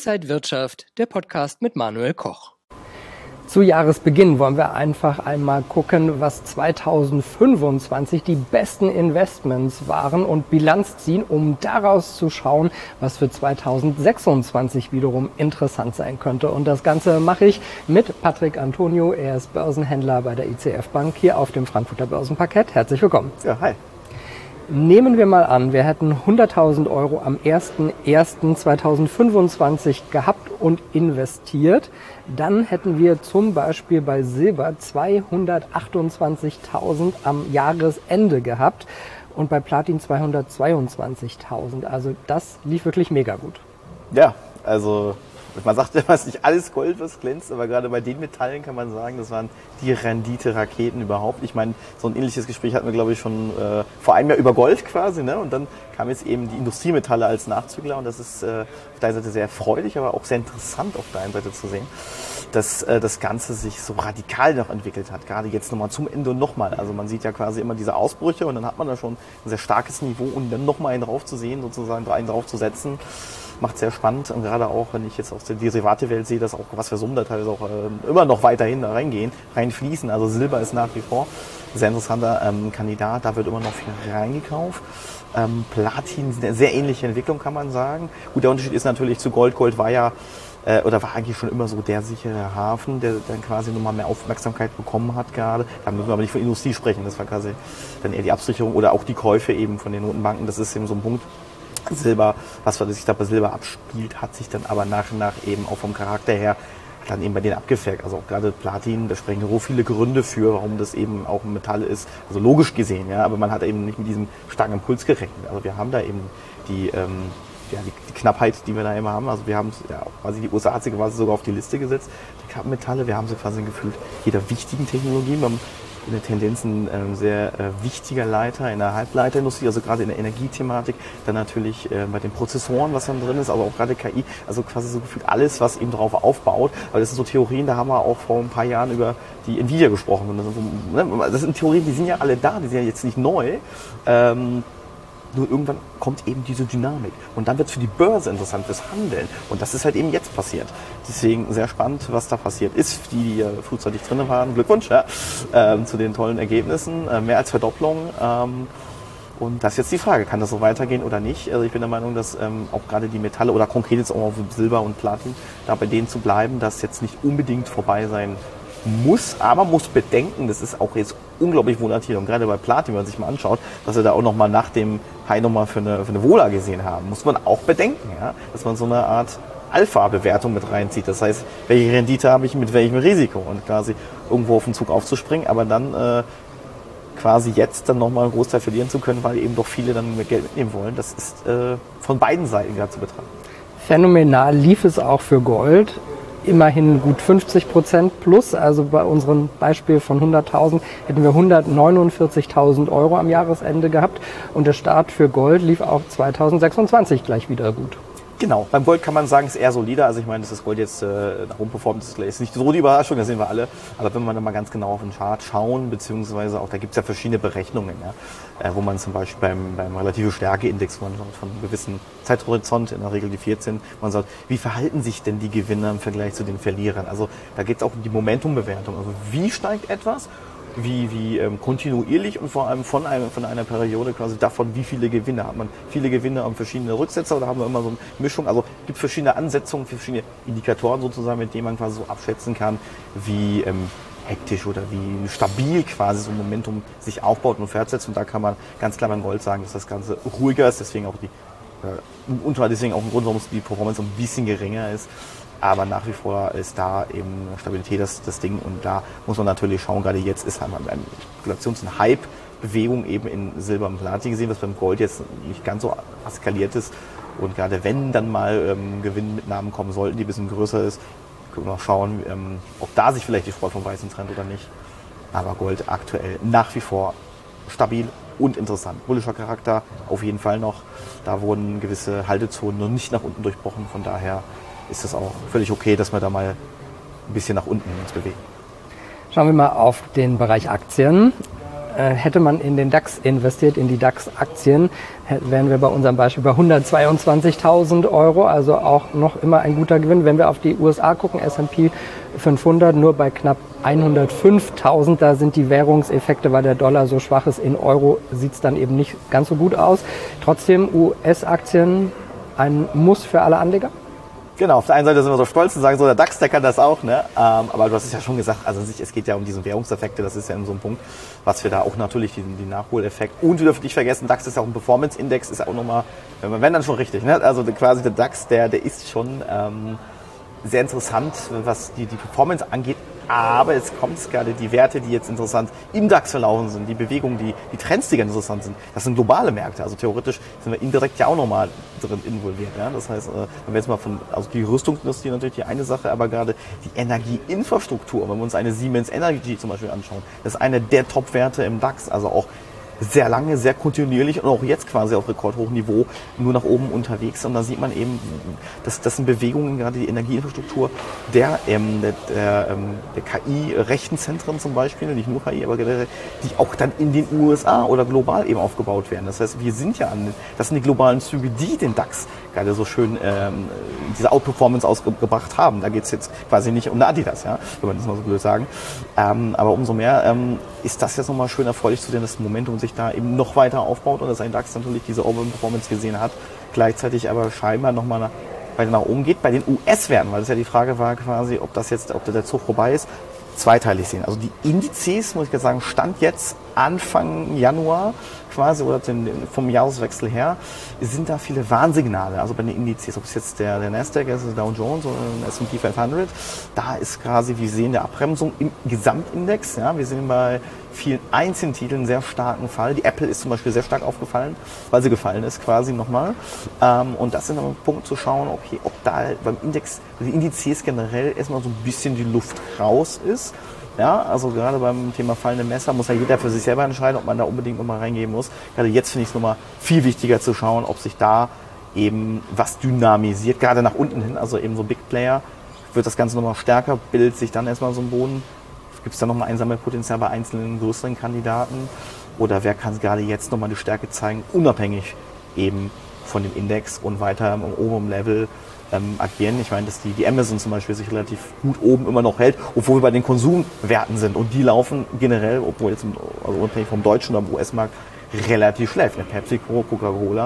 Inside Wirtschaft, der Podcast mit Manuel Koch. Zu Jahresbeginn wollen wir einfach einmal gucken, was 2025 die besten Investments waren und Bilanz ziehen, um daraus zu schauen, was für 2026 wiederum interessant sein könnte. Und das Ganze mache ich mit Patrick Antonio. Er ist Börsenhändler bei der ICF Bank hier auf dem Frankfurter Börsenparkett. Herzlich willkommen. Ja, hi. Nehmen wir mal an, wir hätten 100.000 Euro am 01.01.2025 gehabt und investiert. Dann hätten wir zum Beispiel bei Silber 228.000 am Jahresende gehabt und bei Platin 222.000. Also das lief wirklich mega gut. Ja, also man sagt immer, es ist nicht alles Gold, was glänzt, aber gerade bei den Metallen kann man sagen, das waren die Rendite-Raketen überhaupt. Ich meine, so ein ähnliches Gespräch hatten wir, glaube ich, schon vor einem Jahr über Gold quasi, ne? Und dann kam jetzt eben die Industriemetalle als Nachzügler und das ist auf der einen Seite sehr erfreulich, aber auch sehr interessant auf der einen Seite zu sehen, dass das Ganze sich so radikal noch entwickelt hat, gerade jetzt nochmal zum Ende und nochmal. Also man sieht ja quasi immer diese Ausbrüche und dann hat man da schon ein sehr starkes Niveau und dann nochmal einen drauf zu sehen, sozusagen einen drauf zu setzen, macht sehr spannend und gerade auch, wenn ich jetzt aus der Derivate-Welt sehe, dass auch was für Summen da teilweise auch immer noch weiterhin da reinfließen. Also Silber ist nach wie vor ein sehr interessanter Kandidat, da wird immer noch viel reingekauft. Platin, eine sehr ähnliche Entwicklung kann man sagen. Gut, der Unterschied ist natürlich zu Gold. Gold war ja oder war eigentlich schon immer so der sichere Hafen, der dann quasi nochmal mehr Aufmerksamkeit bekommen hat gerade. Da müssen wir aber nicht von Industrie sprechen, das war quasi dann eher die Absicherung oder auch die Käufe eben von den Notenbanken, das ist eben so ein Punkt. Silber, was sich da bei Silber abspielt, hat sich dann aber nach und nach eben auch vom Charakter her dann eben bei denen abgefärbt. Also auch gerade Platin, da sprechen so viele Gründe für, warum das eben auch ein Metall ist. Also logisch gesehen, ja, aber man hat eben nicht mit diesem starken Impuls gerechnet. Also wir haben da eben die Knappheit, die wir da immer haben. Also wir haben ja auch quasi, die USA hat sie quasi sogar auf die Liste gesetzt, die Kappenmetalle. Wir haben sie quasi gefühlt jeder wichtigen Technologie. Wir haben in der Tendenz ein sehr wichtiger Leiter in der Halbleiterindustrie, also gerade in der Energiethematik, dann natürlich bei den Prozessoren, was dann drin ist, aber auch gerade KI, also quasi so gefühlt alles, was eben darauf aufbaut. Aber das sind so Theorien, da haben wir auch vor ein paar Jahren über die Nvidia gesprochen. Und das sind Theorien, die sind ja alle da, die sind ja jetzt nicht neu. Nur irgendwann kommt eben diese Dynamik. Und dann wird es für die Börse interessant, fürs Handeln. Und das ist halt eben jetzt passiert. Deswegen sehr spannend, was da passiert ist. Die frühzeitig drin waren, Glückwunsch zu den tollen Ergebnissen. Mehr als Verdopplung. Und das ist jetzt die Frage, kann das so weitergehen oder nicht? Also ich bin der Meinung, dass auch gerade die Metalle oder konkret jetzt auch Silber und Platin, da bei denen zu bleiben, das jetzt nicht unbedingt vorbei sein muss, aber muss bedenken, das ist auch jetzt unglaublich volatil und gerade bei Platin, wenn man sich mal anschaut, dass wir da auch nochmal nach dem High nochmal für eine Vola gesehen haben, muss man auch bedenken, ja? Dass man so eine Art Alpha-Bewertung mit reinzieht. Das heißt, welche Rendite habe ich mit welchem Risiko und quasi irgendwo auf den Zug aufzuspringen, aber dann quasi jetzt dann nochmal einen Großteil verlieren zu können, weil eben doch viele dann mit Geld mitnehmen wollen, das ist von beiden Seiten gerade zu betrachten. Phänomenal lief es auch für Gold. Immerhin gut 50% plus, also bei unserem Beispiel von 100.000 hätten wir 149.000 Euro am Jahresende gehabt und der Start für Gold lief auch 2026 gleich wieder gut. Genau, beim Gold kann man sagen, ist eher solider. Also ich meine, dass das Gold jetzt nach oben performt, ist nicht so die Überraschung, das sehen wir alle. Aber wenn wir dann mal ganz genau auf den Chart schauen, beziehungsweise auch, da gibt es ja verschiedene Berechnungen, ja, wo man zum Beispiel beim relative Stärke-Index von einem gewissen Zeithorizont, in der Regel die 14, man sagt, wie verhalten sich denn die Gewinner im Vergleich zu den Verlierern? Also da geht es auch um die Momentumbewertung. Also wie steigt etwas? Wie kontinuierlich und vor allem von einer Periode quasi davon, wie viele Gewinne hat man. Viele Gewinne und verschiedene Rücksetzer oder haben wir immer so eine Mischung. Also es gibt verschiedene Ansetzungen, verschiedene Indikatoren sozusagen, mit denen man quasi so abschätzen kann, wie hektisch oder wie stabil quasi so ein Momentum sich aufbaut und fortsetzt. Und da kann man ganz klar beim Gold sagen, dass das Ganze ruhiger ist, deswegen auch deswegen auch ein Grund, warum die Performance ein bisschen geringer ist. Aber nach wie vor ist da eben Stabilität das Ding und da muss man natürlich schauen, gerade jetzt ist halt eine Spekulations- und Hype-Bewegung eben in Silber und Platin gesehen, was beim Gold jetzt nicht ganz so eskaliert ist. Und gerade wenn dann mal Gewinnmitnahmen kommen sollten, die ein bisschen größer ist, können wir noch schauen, ob da sich vielleicht die Spreu vom Weißen trennt oder nicht. Aber Gold aktuell nach wie vor stabil und interessant. Bullischer Charakter auf jeden Fall noch. Da wurden gewisse Haltezonen noch nicht nach unten durchbrochen, von daher ist es auch völlig okay, dass wir da mal ein bisschen nach unten uns bewegen. Schauen wir mal auf den Bereich Aktien. hätte man in den DAX investiert, in die DAX-Aktien, wären wir bei unserem Beispiel bei 122.000 Euro, also auch noch immer ein guter Gewinn. Wenn wir auf die USA gucken, S&P 500 nur bei knapp 105.000, da sind die Währungseffekte, weil der Dollar so schwach ist, in Euro sieht es dann eben nicht ganz so gut aus. Trotzdem US-Aktien ein Muss für alle Anleger? Genau, auf der einen Seite sind wir so stolz und sagen so, der DAX, der kann das auch, ne? Aber du hast es ja schon gesagt, also es geht ja um diese Währungseffekte, das ist ja in so einem Punkt, was wir da auch natürlich, den Nachholeffekt. Und wir dürfen nicht vergessen, DAX ist ja auch ein Performance-Index, ist ja auch nochmal, wenn dann schon richtig, ne? Also quasi der DAX, der ist schon sehr interessant, was die Performance angeht. Aber jetzt kommt es gerade, die Werte, die jetzt interessant im DAX verlaufen sind, die Bewegungen, die Trends, die ganz interessant sind, das sind globale Märkte. Also theoretisch sind wir indirekt ja auch nochmal drin involviert. Ja? Das heißt, wenn wir jetzt mal also die Rüstungsindustrie natürlich die eine Sache, aber gerade die Energieinfrastruktur, wenn wir uns eine Siemens Energy zum Beispiel anschauen, das ist eine der Top-Werte im DAX, also auch sehr lange, sehr kontinuierlich und auch jetzt quasi auf rekordhohem Niveau nur nach oben unterwegs. Und da sieht man eben, das sind Bewegungen, gerade die Energieinfrastruktur der KI-Rechenzentren zum Beispiel, nicht nur KI, aber generell, die auch dann in den USA oder global eben aufgebaut werden. Das heißt, wir sind ja das sind die globalen Züge, die den DAX gerade so schön diese Outperformance ausgebracht haben. Da geht es jetzt quasi nicht um eine Adidas, ja, wenn man das mal so blöd sagen. Aber umso mehr ist das jetzt nochmal schön erfreulich zu sehen, dass das Momentum sich da eben noch weiter aufbaut und dass ein DAX natürlich diese Overperformance gesehen hat, gleichzeitig aber scheinbar nochmal weiter nach oben geht. Bei den US-Werten, weil das ja die Frage war quasi, ob der Zug vorbei ist, zweiteilig sehen. Also die Indizes, muss ich jetzt sagen, Stand jetzt Anfang Januar quasi oder vom Jahreswechsel her, sind da viele Warnsignale. Also bei den Indizes, ob es jetzt der Nasdaq, also der Dow Jones oder der S&P 500, da ist quasi, wir sehen eine Abbremsung im Gesamtindex. Ja, wir sehen bei vielen einzelnen Titeln einen sehr starken Fall. Die Apple ist zum Beispiel sehr stark aufgefallen, weil sie gefallen ist quasi nochmal. Und das sind dann Punkte zu schauen, okay, ob da beim Index, die Indizes generell erstmal so ein bisschen die Luft raus ist. Ja, also gerade beim Thema fallende Messer muss ja jeder für sich selber entscheiden, ob man da unbedingt nochmal reingehen muss. Gerade jetzt finde ich es nochmal viel wichtiger zu schauen, ob sich da eben was dynamisiert, gerade nach unten hin, also eben so Big Player, wird das Ganze nochmal stärker, bildet sich dann erstmal so ein Boden. Gibt es da nochmal Einsammelpotenzial bei einzelnen größeren Kandidaten? Oder wer kann gerade jetzt nochmal die Stärke zeigen, unabhängig eben von dem Index und weiter im oberen Level agieren? Ich meine, dass die Amazon zum Beispiel sich relativ gut oben immer noch hält, obwohl wir bei den Konsumwerten sind. Und die laufen generell, obwohl jetzt also unabhängig vom deutschen oder vom US-Markt, relativ schlecht. PepsiCo, Coca-Cola,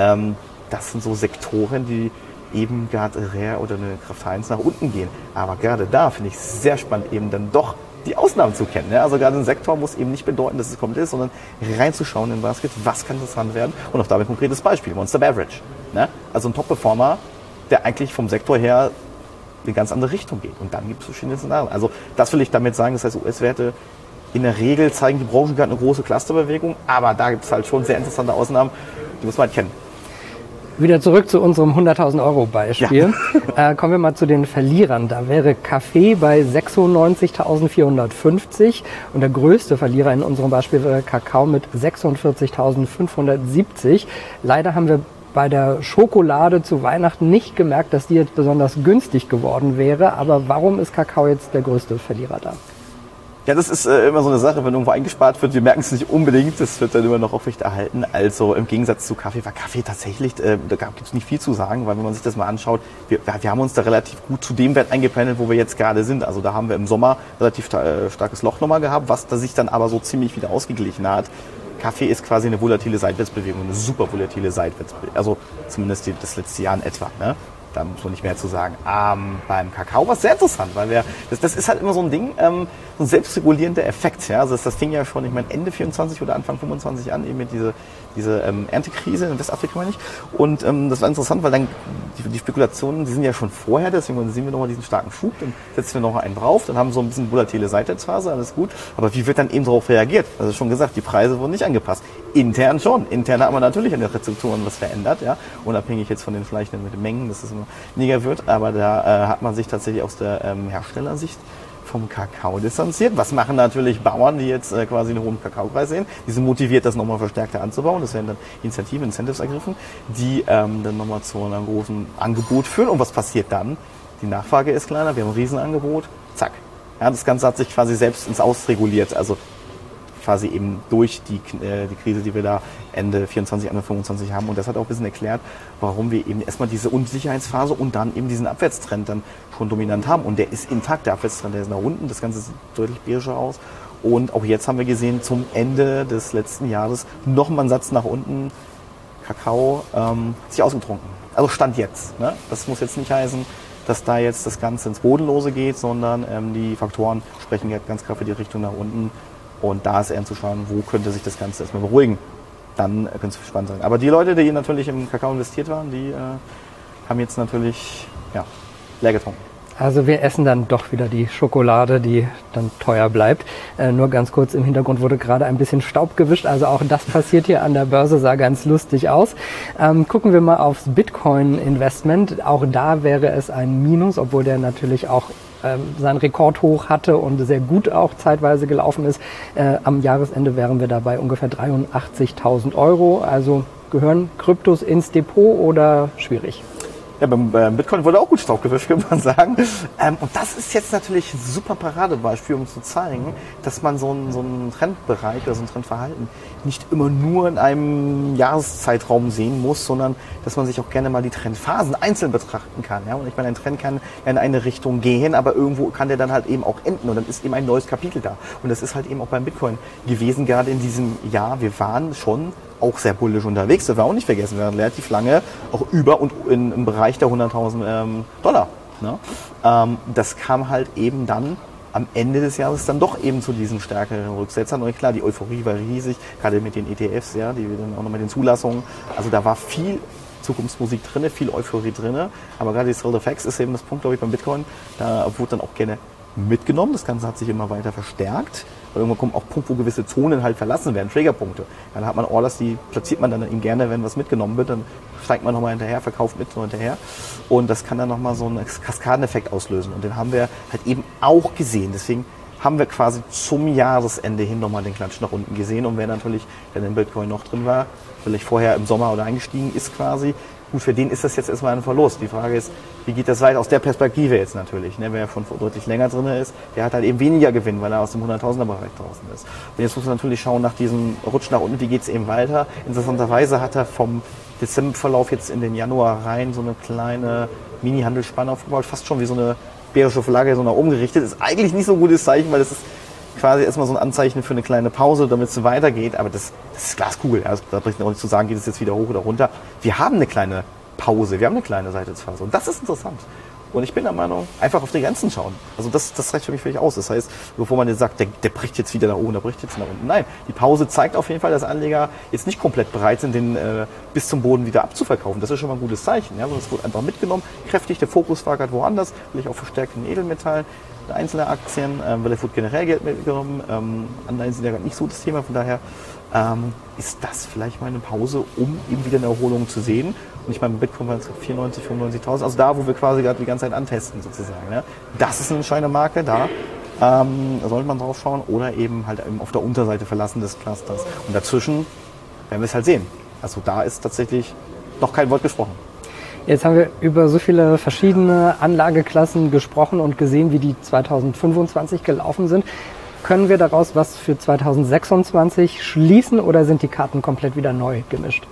das sind so Sektoren, die eben gerade Rare oder eine Kraft Heinz nach unten gehen. Aber gerade da finde ich es sehr spannend, eben dann doch die Ausnahmen zu kennen. Ja? Also gerade ein Sektor muss eben nicht bedeuten, dass es komplett ist, sondern reinzuschauen in Basket, was kann interessant werden. Und auch da ein konkretes Beispiel, Monster Beverage. Ne? Also ein Top-Performer, der eigentlich vom Sektor her in eine ganz andere Richtung geht. Und dann gibt es verschiedene Szenarien. Also das will ich damit sagen, das heißt US-Werte in der Regel zeigen die Branchen gerade eine große Clusterbewegung, aber da gibt es halt schon sehr interessante Ausnahmen, die muss man halt kennen. Wieder zurück zu unserem 100.000 Euro Beispiel. Ja. Kommen wir mal zu den Verlierern. Da wäre Kaffee bei 96.450 und der größte Verlierer in unserem Beispiel wäre Kakao mit 46.570. Leider haben wir bei der Schokolade zu Weihnachten nicht gemerkt, dass die jetzt besonders günstig geworden wäre. Aber warum ist Kakao jetzt der größte Verlierer da? Ja, das ist immer so eine Sache, wenn irgendwo eingespart wird, wir merken es nicht unbedingt, das wird dann immer noch aufrechterhalten. Also im Gegensatz zu Kaffee war Kaffee tatsächlich, da gibt es nicht viel zu sagen, weil wenn man sich das mal anschaut, wir haben uns da relativ gut zu dem Wert eingependelt, wo wir jetzt gerade sind. Also da haben wir im Sommer relativ starkes Loch nochmal gehabt, was da sich dann aber so ziemlich wieder ausgeglichen hat. Kaffee ist quasi eine volatile Seitwärtsbewegung, eine super volatile Seitwärtsbewegung, also zumindest das letzte Jahr in etwa, ne? Da muss man nicht mehr zu sagen. Beim Kakao war es sehr interessant, weil das ist halt immer so ein Ding, so ein selbstregulierender Effekt. Ja? Also das fing ja schon, ich meine, Ende 24 oder Anfang 25 an, eben mit diese Erntekrise in Westafrika, meine ich. Und das war interessant, weil dann die Spekulationen, die sind ja schon vorher, deswegen sehen wir nochmal diesen starken Schub, dann setzen wir noch einen drauf, dann haben wir so ein bisschen volatile Seitwärtsphase, alles gut. Aber wie wird dann eben darauf reagiert? Also schon gesagt, die Preise wurden nicht angepasst. Intern schon. Intern hat man natürlich an den Rezeptoren was verändert, ja, unabhängig jetzt von den vielleicht mit den Mengen, dass es immer weniger wird, aber da hat man sich tatsächlich aus der Herstellersicht vom Kakao distanziert. Was machen natürlich Bauern, die jetzt quasi einen hohen Kakaopreis sehen? Die sind motiviert, das nochmal verstärkter anzubauen. Das werden dann Initiativen, Incentives ergriffen, die dann nochmal zu einem großen Angebot führen. Und was passiert dann? Die Nachfrage ist kleiner, wir haben ein Riesenangebot, zack. Ja, das Ganze hat sich quasi selbst ins Ausreguliert. Also quasi eben durch die Krise, die wir da Ende 24, Ende 25 haben. Und das hat auch ein bisschen erklärt, warum wir eben erstmal diese Unsicherheitsphase und dann eben diesen Abwärtstrend dann schon dominant haben. Und der ist intakt, der Abwärtstrend, der ist nach unten, das Ganze sieht deutlich bärischer aus. Und auch jetzt haben wir gesehen, zum Ende des letzten Jahres nochmal einen Satz nach unten, Kakao hat sich ausgetrunken. Also Stand jetzt. Ne? Das muss jetzt nicht heißen, dass da jetzt das Ganze ins Bodenlose geht, sondern die Faktoren sprechen jetzt ganz klar für die Richtung nach unten. Und da ist eher zu schauen, wo könnte sich das Ganze erstmal beruhigen. Dann könnte es spannend sein. Aber die Leute, die natürlich im Kakao investiert waren, die haben jetzt natürlich leer getrunken. Also wir essen dann doch wieder die Schokolade, die dann teuer bleibt. Nur ganz kurz, im Hintergrund wurde gerade ein bisschen Staub gewischt. Also auch das passiert hier an der Börse, sah ganz lustig aus. Gucken wir mal aufs Bitcoin-Investment. Auch da wäre es ein Minus, obwohl der natürlich auch seinen Rekordhoch hatte und sehr gut auch zeitweise gelaufen ist. Am Jahresende wären wir dabei ungefähr 83.000 Euro. Also gehören Kryptos ins Depot oder schwierig? Ja, beim Bitcoin wurde auch gut Staub gewischt, könnte man sagen. Und das ist jetzt natürlich ein super Paradebeispiel, um zu zeigen, dass man so einen Trendbereich oder so ein Trendverhalten nicht immer nur in einem Jahreszeitraum sehen muss, sondern dass man sich auch gerne mal die Trendphasen einzeln betrachten kann. Ja? Und ich meine, ein Trend kann in eine Richtung gehen, aber irgendwo kann der dann halt eben auch enden und dann ist eben ein neues Kapitel da. Und das ist halt eben auch beim Bitcoin gewesen, gerade in diesem Jahr. Wir waren schon auch sehr bullisch unterwegs, das wir auch nicht vergessen. Wir waren relativ lange auch über und im Bereich der 100.000 Dollar. Ne? Das kam halt eben dann am Ende des Jahres dann doch eben zu diesen stärkeren Rücksetzern. Und klar, die Euphorie war riesig, gerade mit den ETFs, ja, die dann auch noch mit den Zulassungen. Also da war viel Zukunftsmusik drin, viel Euphorie drin. Aber gerade die Silver Facts ist eben das Punkt, glaube ich, beim Bitcoin. Da wurde dann auch gerne mitgenommen. Das Ganze hat sich immer weiter verstärkt. Weil irgendwann kommt auch ein Punkt, wo gewisse Zonen halt verlassen werden, Triggerpunkte. Dann hat man Orders, die platziert man dann eben gerne, wenn was mitgenommen wird, dann steigt man nochmal hinterher, verkauft mit noch hinterher. Und das kann dann nochmal so einen Kaskadeneffekt auslösen. Und den haben wir halt eben auch gesehen. Deswegen haben wir quasi zum Jahresende hin nochmal den Klatsch nach unten gesehen. Und wer natürlich, wenn in Bitcoin noch drin war, vielleicht vorher im Sommer oder eingestiegen ist quasi, gut, für den ist das jetzt erstmal ein Verlust. Die Frage ist, wie geht das weiter aus der Perspektive jetzt natürlich? Ne? Wer ja schon deutlich länger drin ist, der hat halt eben weniger Gewinn, weil er aus dem 100.000er-Bereich draußen ist. Und jetzt muss man natürlich schauen nach diesem Rutsch nach unten, wie geht es eben weiter. Interessanterweise hat er vom Dezemberverlauf jetzt in den Januar rein so eine kleine Mini-Handelsspanne aufgebaut, fast schon wie so eine bärische Flagge so nach oben gerichtet. Ist eigentlich nicht so ein gutes Zeichen, weil das ist quasi erstmal so ein Anzeichen für eine kleine Pause, damit es weitergeht. Aber das ist Glaskugel. Also, da bringt es auch nicht zu sagen, geht es jetzt wieder hoch oder runter. Wir haben eine kleine Pause, wir haben eine kleine Seitwärtsphase. Und das ist interessant. Und ich bin der Meinung, einfach auf die Grenzen schauen. Also das reicht für mich völlig aus. Das heißt, bevor man jetzt sagt, der bricht jetzt wieder nach oben, der bricht jetzt nach unten. Nein, die Pause zeigt auf jeden Fall, dass Anleger jetzt nicht komplett bereit sind, den bis zum Boden wieder abzuverkaufen. Das ist schon mal ein gutes Zeichen. Ja? Also es wurde einfach mitgenommen, kräftig, der Fokus war gerade woanders, vielleicht auch verstärkt in Edelmetallen, einzelne Aktien, weil es wurde generell Geld mitgenommen. Anleihen sind ja gerade nicht so das Thema, von daher ist das vielleicht mal eine Pause, um eben wieder eine Erholung zu sehen. Und ich meine, bei Bitcoin waren es 94.000, 95.000, also da, wo wir quasi gerade die ganze Zeit antesten sozusagen. Ne? Das ist eine entscheidende Marke, da sollte man drauf schauen oder eben halt eben auf der Unterseite verlassen des Clusters. Und dazwischen werden wir es halt sehen. Also da ist tatsächlich noch kein Wort gesprochen. Jetzt haben wir über so viele verschiedene Anlageklassen gesprochen und gesehen, wie die 2025 gelaufen sind. Können wir daraus was für 2026 schließen oder sind die Karten komplett wieder neu gemischt?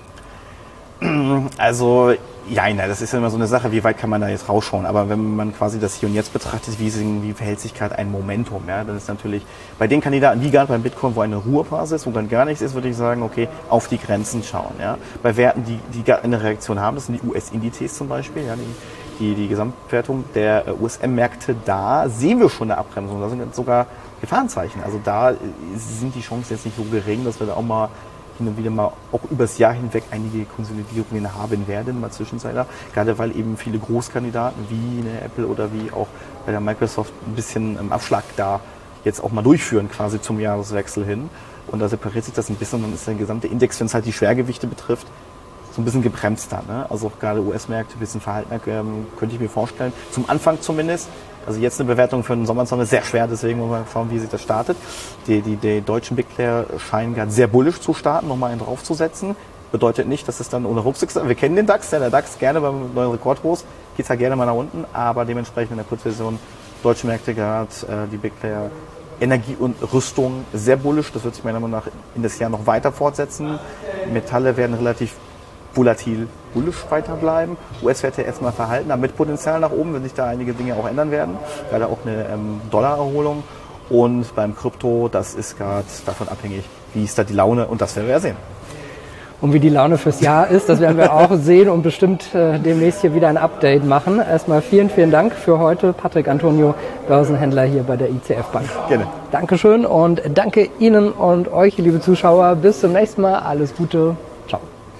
Also, ja, das ist ja immer so eine Sache, wie weit kann man da jetzt rausschauen. Aber wenn man quasi das Hier und Jetzt betrachtet, wie verhält sich gerade ein Momentum, ja, dann ist natürlich bei den Kandidaten, wie gerade beim Bitcoin, wo eine Ruhephase ist, wo dann gar nichts ist, würde ich sagen, okay, auf die Grenzen schauen. Ja. Bei Werten, die gar eine Reaktion haben, das sind die US-Indizes zum Beispiel, ja, die Gesamtwertung der USM-Märkte, da sehen wir schon eine Abbremsung. Da sind jetzt sogar Gefahrenzeichen. Also da sind die Chancen jetzt nicht so gering, dass wir da auch mal hin und wieder mal auch übers Jahr hinweg einige Konsolidierungen haben werden, mal Zwischenzeitler. Gerade weil eben viele Großkandidaten wie eine Apple oder wie auch bei der Microsoft ein bisschen Abschlag da jetzt auch mal durchführen, quasi zum Jahreswechsel hin. Und da separiert sich das ein bisschen und dann ist der gesamte Index, wenn es halt die Schwergewichte betrifft, so ein bisschen gebremst da. Ne? Also auch gerade US-Märkte, ein bisschen verhalten, könnte ich mir vorstellen. Zum Anfang zumindest. Also jetzt eine Bewertung für den Sommer ist sehr schwer, deswegen wollen wir mal schauen, wie sich das startet. Die deutschen Big Player scheinen gerade sehr bullisch zu starten, nochmal einen draufzusetzen. Bedeutet nicht, dass es dann ohne Rucksack ist. Wir kennen den DAX, der DAX gerne beim neuen Rekordhoch geht halt gerne mal nach unten, aber dementsprechend in der Kurzversion deutsche Märkte gerade, die Big Player Energie und Rüstung sehr bullisch. Das wird sich meiner Meinung nach in das Jahr noch weiter fortsetzen. Metalle werden relativ volatil bullisch weiterbleiben. US-Werte erstmal verhalten, aber mit Potenzial nach oben, wenn sich da einige Dinge auch ändern werden. Gerade auch eine Dollarerholung. Und beim Krypto, das ist gerade davon abhängig, wie ist da die Laune, und das werden wir ja sehen. Und wie die Laune fürs Jahr ist, das werden wir auch sehen und bestimmt demnächst hier wieder ein Update machen. Erstmal vielen Dank für heute, Patrick Antonio, Börsenhändler hier bei der ICF Bank. Gerne. Dankeschön und danke Ihnen und euch, liebe Zuschauer. Bis zum nächsten Mal. Alles Gute. Ciao.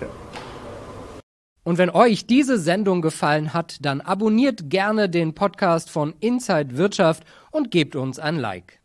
Und wenn euch diese Sendung gefallen hat, dann abonniert gerne den Podcast von Inside Wirtschaft und gebt uns ein Like.